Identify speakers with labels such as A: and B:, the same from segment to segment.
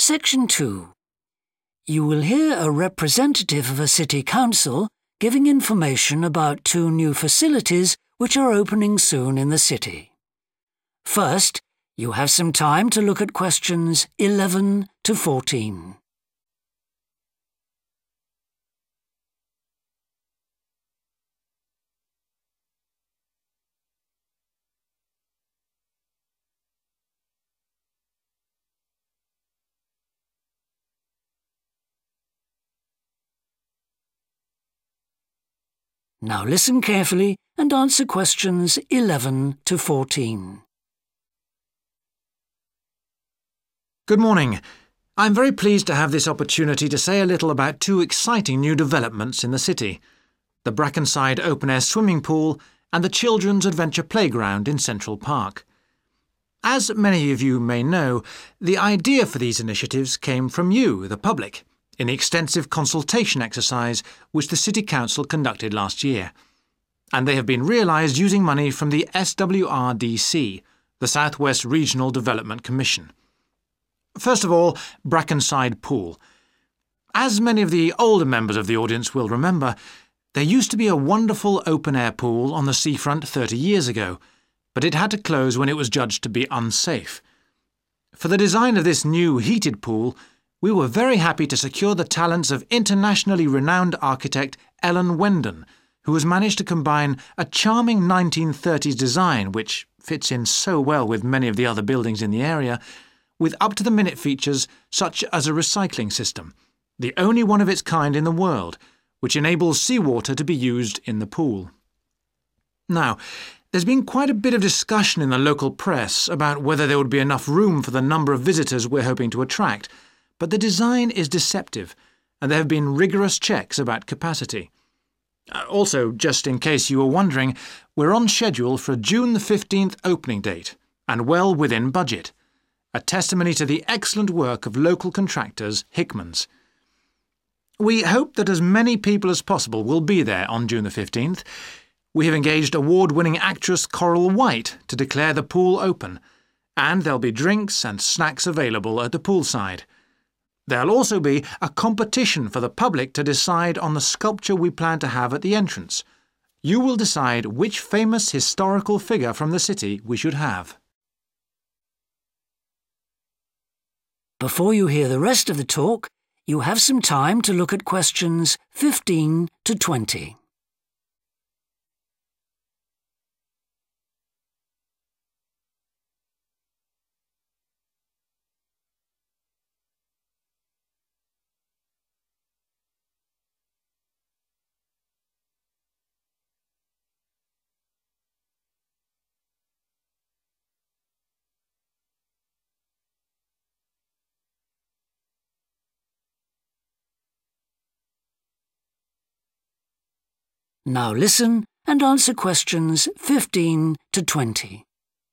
A: Section 2. You will hear a representative of a city council giving information about 2 new facilities which are opening soon in the city. First, you have some time to look at questions 11 to 14. Now listen carefully and answer questions 11 to 14.
B: Good morning. I'm very pleased to have this opportunity to say a little about 2 exciting new developments in the city: the Brackenside open-air swimming pool and the Children's Adventure Playground in Central Park. As many of you may know, the idea for these initiatives came from you, the public, in the extensive consultation exercise which the City Council conducted last year. And they have been realised using money from the SWRDC, the South West Regional Development Commission. First of all, Brackenside Pool. As many of the older members of the audience will remember, there used to be a wonderful open-air pool on the seafront 30 years ago, but it had to close when it was judged to be unsafe. For the design of this new heated pool, we were very happy to secure the talents of internationally renowned architect Ellen Wendon, who has managed to combine a charming 1930s design, which fits in so well with many of the other buildings in the area, with up-to-the-minute features such as a recycling system, the only one of its kind in the world, which enables seawater to be used in the pool. Now, there's been quite a bit of discussion in the local press about whether there would be enough room for the number of visitors we're hoping to attract, but the design is deceptive, and there have been rigorous checks about capacity. Also, just in case you were wondering, we're on schedule for a June the 15th opening date, and well within budget, a testimony to the excellent work of local contractors Hickmans. We hope that as many people as possible will be there on June the 15th. We have engaged award-winning actress Coral White to declare the pool open, and there'll be drinks and snacks available at the poolside. There'll also be a competition for the public to decide on the sculpture we plan to have at the entrance. You will decide which famous historical figure from the city we should have.
A: Before you hear the rest of the talk, you have some time to look at questions 15 to 20. Now listen and answer questions 15 to 20.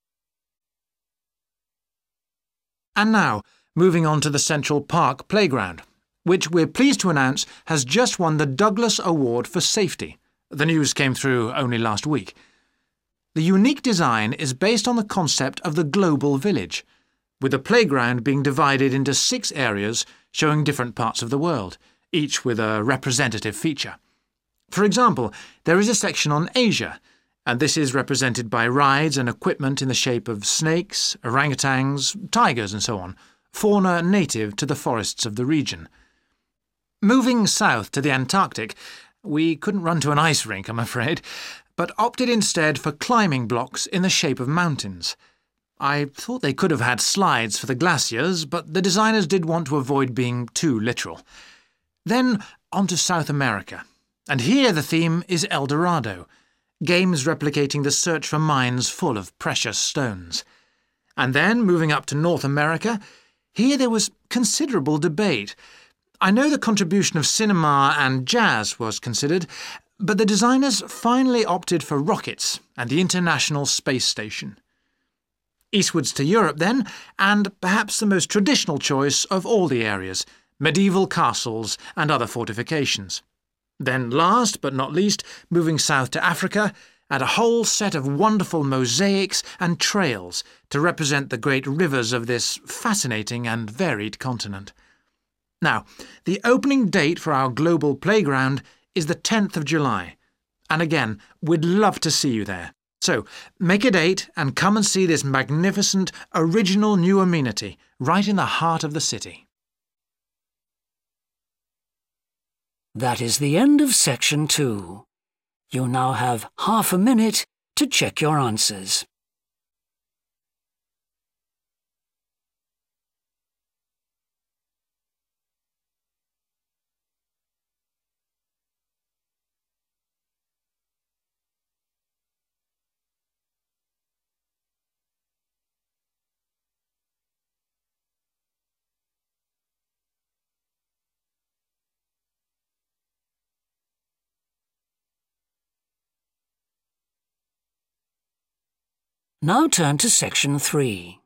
B: And now, moving on to the Central Park Playground, which we're pleased to announce has just won the Douglas Award for Safety. The news came through only last week. The unique design is based on the concept of the global village, with the playground being divided into 6 areas showing different parts of the world, each with a representative feature. For example, there is a section on Asia, and this is represented by rides and equipment in the shape of snakes, orangutans, tigers and so on, fauna native to the forests of the region. Moving south to the Antarctic, we couldn't run to an ice rink, I'm afraid, but opted instead for climbing blocks in the shape of mountains. I thought they could have had slides for the glaciers, but the designers did want to avoid being too literal. Then on to South America. And here the theme is El Dorado, games replicating the search for mines full of precious stones. And then, moving up to North America, here there was considerable debate. I know the contribution of cinema and jazz was considered, but the designers finally opted for rockets and the International Space Station. Eastwards to Europe then, and perhaps the most traditional choice of all the areas, medieval castles and other fortifications. Then last but not least, moving south to Africa, and a whole set of wonderful mosaics and trails to represent the great rivers of this fascinating and varied continent. Now, the opening date for our global playground is the 10th of July, and again, we'd love to see you there. So, make a date and come and see this magnificent, original new amenity right in the heart of the city.
A: That is the end of section 2. You now have half a minute to check your answers. Now turn to section 3.